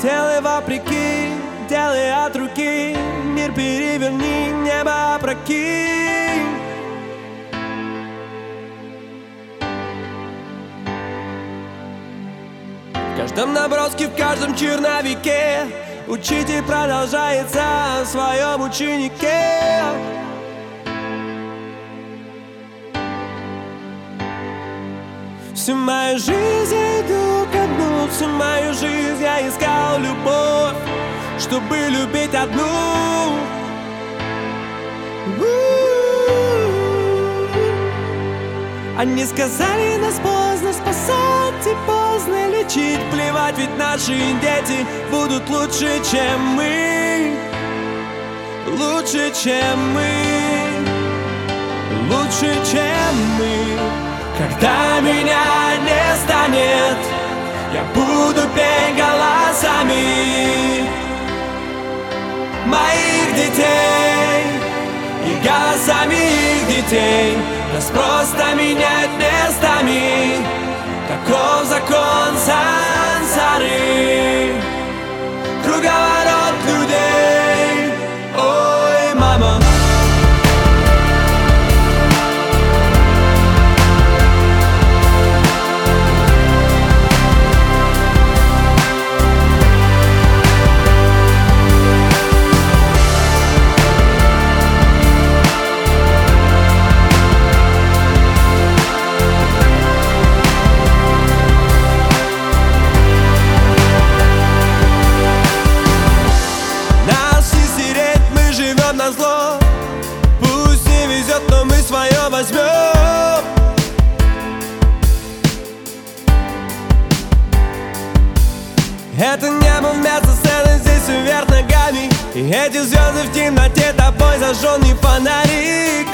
Делай вопреки, делай от руки, мир переверни, небо опрокинь. В каждом наброске, в каждом черновике учитель продолжается в своем ученике. Всю мою жизнь я иду ко дну, всю мою жизнь я искал любовь, чтобы любить одну. Они сказали, нас поздно спасать и поздно лечить. Плевать, ведь наши дети будут лучше, чем мы. Лучше, чем мы. Лучше, чем мы. Когда меня не станет, я буду петь голосами моих детей и голосами их детей. Нас просто меняют местами, таков закон сансары. Круговорот людей. Ой, мама. Назло. Пусть не везет, но мы свое возьмем. Это небо вместо сцены, здесь все вверх ногами. И эти звезды в темноте, тобой зажженный фонарик.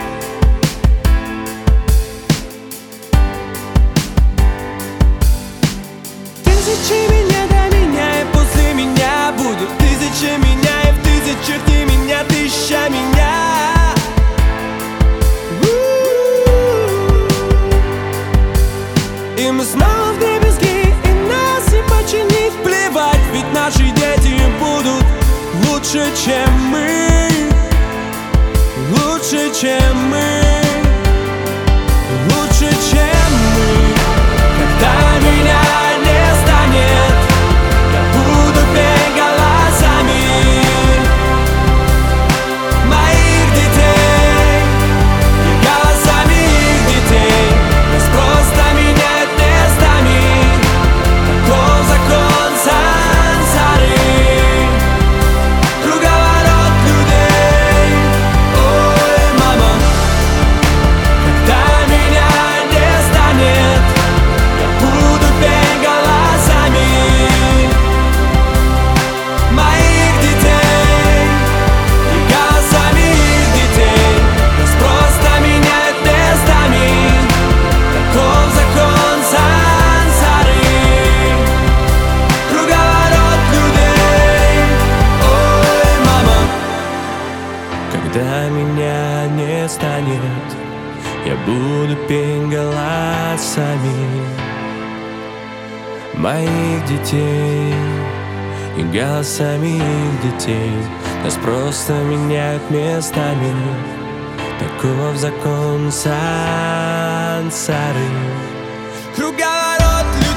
Тысячи меня до меня и после меня будут тысячи меня, и в тысячах не меня, тысяча меня. И мы снова в дребезги, и нас не починить. Плевать, ведь наши дети будут лучше, чем мы. Лучше, чем мы. Лучше, чем мы. Когда меня не станет, я буду петь голосами моих детей и голосами их детей. Нас просто меняют местами, таков закон сансары. Круговорот людей. Ой, мама. Когда меня не станет, я буду петь голосами моих детей и голосами их детей. Нас просто меняют местами, таков закон сансары. Круговорот людей. Ой, мама. Когда меня не станет, я буду петь голосами моих детей и голосами их детей. Нас просто меняют местами, таков закон сансары. Круговорот людей.